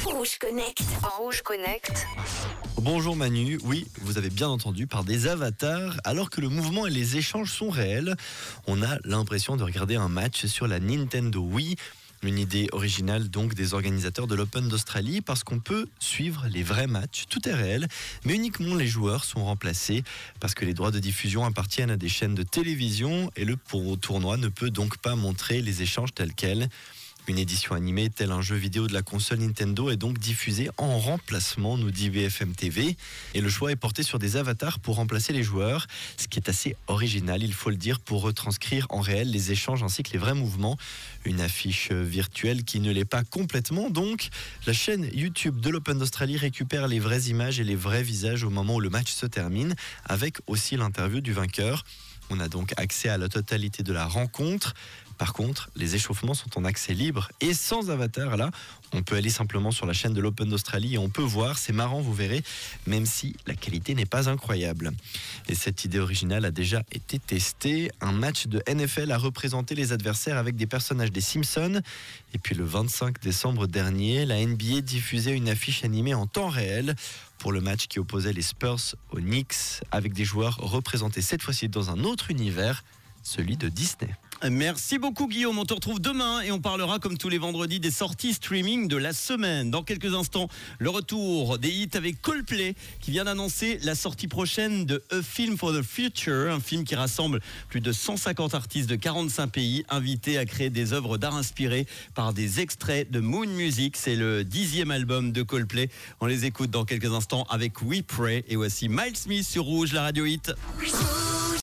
Rouge Connect. En Rouge Connect. Bonjour Manu, oui, vous avez bien entendu, par des avatars, alors que le mouvement et les échanges sont réels, on a l'impression de regarder un match sur la Nintendo Wii. Une idée originale donc des organisateurs de l'Open d'Australie parce qu'on peut suivre les vrais matchs, tout est réel, mais uniquement les joueurs sont remplacés parce que les droits de diffusion appartiennent à des chaînes de télévision et le tournoi ne peut donc pas montrer les échanges tels quels. Une édition animée, tel un jeu vidéo de la console Nintendo, est donc diffusée en remplacement, nous dit BFM TV. Et le choix est porté sur des avatars pour remplacer les joueurs, ce qui est assez original, il faut le dire, pour retranscrire en réel les échanges ainsi que les vrais mouvements. Une affiche virtuelle qui ne l'est pas complètement, donc la chaîne YouTube de l'Open d'Australie récupère les vraies images et les vrais visages au moment où le match se termine, avec aussi l'interview du vainqueur. On a donc accès à la totalité de la rencontre. Par contre, les échauffements sont en accès libre et sans avatar. Là, on peut aller simplement sur la chaîne de l'Open d'Australie et on peut voir, c'est marrant, vous verrez, même si la qualité n'est pas incroyable. Et cette idée originale a déjà été testée. Un match de NFL a représenté les adversaires avec des personnages des Simpsons. Et puis le 25 décembre dernier, la NBA diffusait une affiche animée en temps réel pour le match qui opposait les Spurs aux Knicks, avec des joueurs représentés cette fois-ci dans un autre univers, celui de Disney. Merci beaucoup Guillaume, on te retrouve demain et on parlera comme tous les vendredis des sorties streaming de la semaine. Dans quelques instants, le retour des hits avec Coldplay qui vient d'annoncer la sortie prochaine de A Film for the Future, un film qui rassemble plus de 150 artistes de 45 pays invités à créer des œuvres d'art inspirées par des extraits de Moon Music. C'est le 10e album de Coldplay. On les écoute dans quelques instants avec We Pray et voici Miles Smith sur Rouge, la radio hit.